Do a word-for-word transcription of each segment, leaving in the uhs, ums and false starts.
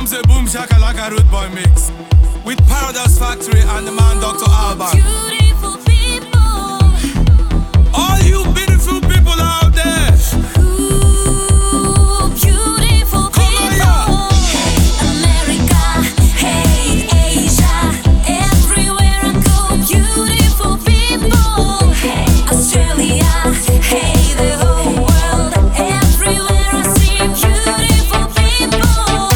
comes a boom shakalaka root boy mix with Paradise Factory and the man Doctor Alban. Beautiful people, all you beautiful people out there. ooh, beautiful people. America, hey Asia, everywhere I go, beautiful people. Australia, hey the whole world, everywhere I see beautiful people.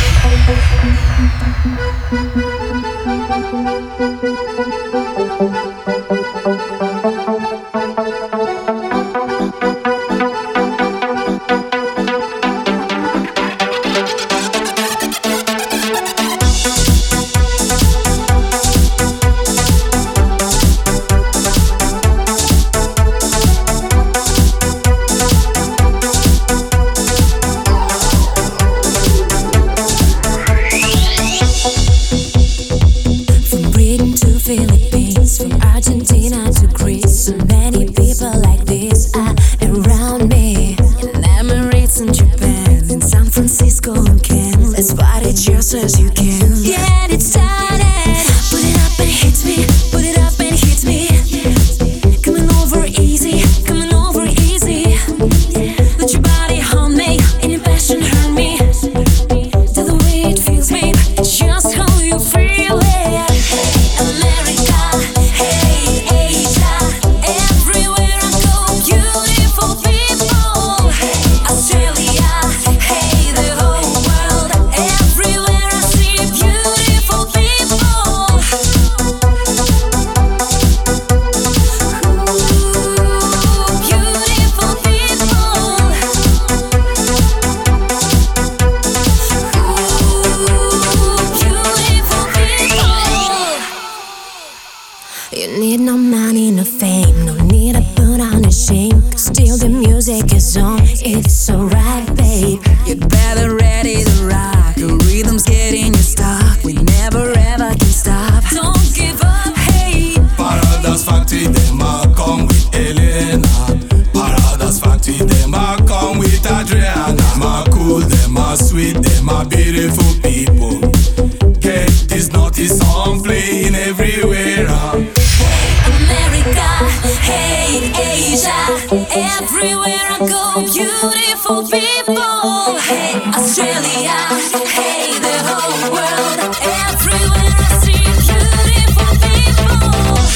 From Britain to Philippines, from Argentina to Greece, so many people like this are around me. In Emirates and Japan, in San Francisco and Cannes, let's party just as you can. Get it started. Put it up and hit me. Put it up and hit me. Coming over easy, coming over easy. Let your body hold me, and your passion hurt me. Do the way it feels, babe. It's just how you feel it. America, hey Asia, everywhere I go, beautiful people. Australia, hey the whole world, everywhere I see beautiful people. Ooh, beautiful people. You need no money, no fame, no need to put on a shame. Cause still the music is on, it's alright, babe. You better ready to rock. The rhythm's getting you stuck. We never ever can stop. Don't give up, hey. Paradise Factory, them a come with Elena. Paradise Factory, them a come with Adriana. Them a cool, them a sweet, them a beautiful people. Get this naughty song playing everywhere. Huh? America, hey Asia, everywhere I go, beautiful people. Hey Australia, hey the whole world, everywhere I see beautiful people.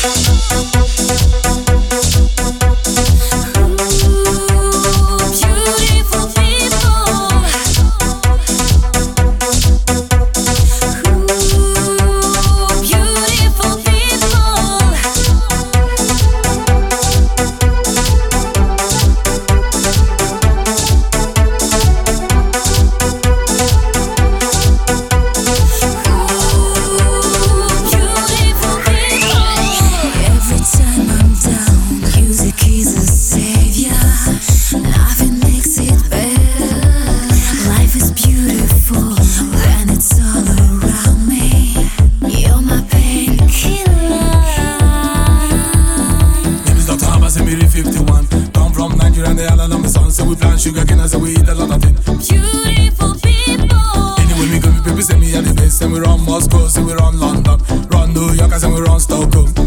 Ooh, beautiful people. Ooh, beautiful people. Beautiful people. Every time I'm down, music is a savior. Nothing makes it better. Life is beautiful when it's all around me. You're my painkiller. Name is Doctor Alban, say me the fifty-one. Come from Nigeria and the island of the sun. So we plant sugar cane and say we eat a lot of it. Beautiful people. Anyway, we go, people say me at the best. Say we run Moscow, say we run London. Run New York, and say we run Stockholm.